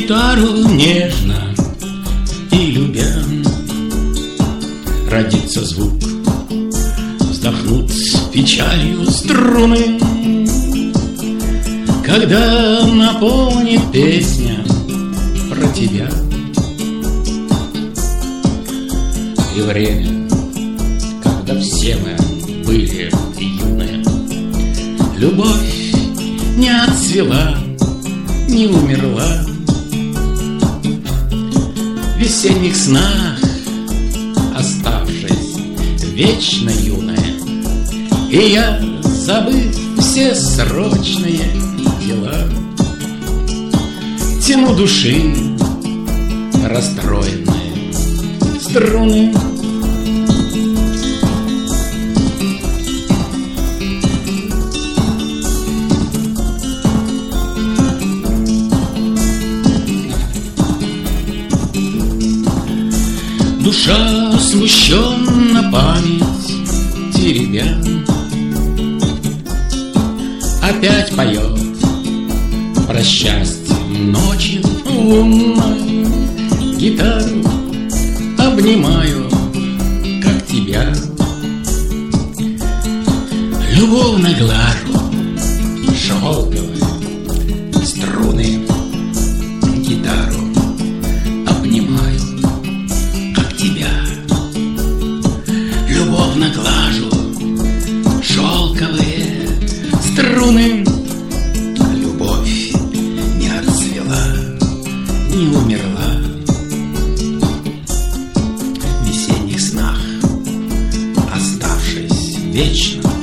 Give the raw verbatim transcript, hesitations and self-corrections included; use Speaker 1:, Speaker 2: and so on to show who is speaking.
Speaker 1: гитару нежно и любя, родится звук, вздохнут с печалью струны, когда напомнит песня про тебя. И время, когда все мы были юные, любовь не отцвела, не умерла. В весенних снах, оставшись вечно юная, и я, забыв все срочные дела, тяну души расстроенные струны. Душа смущенно память теребя опять поет про счастье ночи лунной. Гитару обнимаю, как тебя, любовно глажу шелковые струны. Гитару обнимаю, как тебя, любовно глажу шелковые струны. Любовь не отцвела, не умерла. В весенних снах, оставшись вечно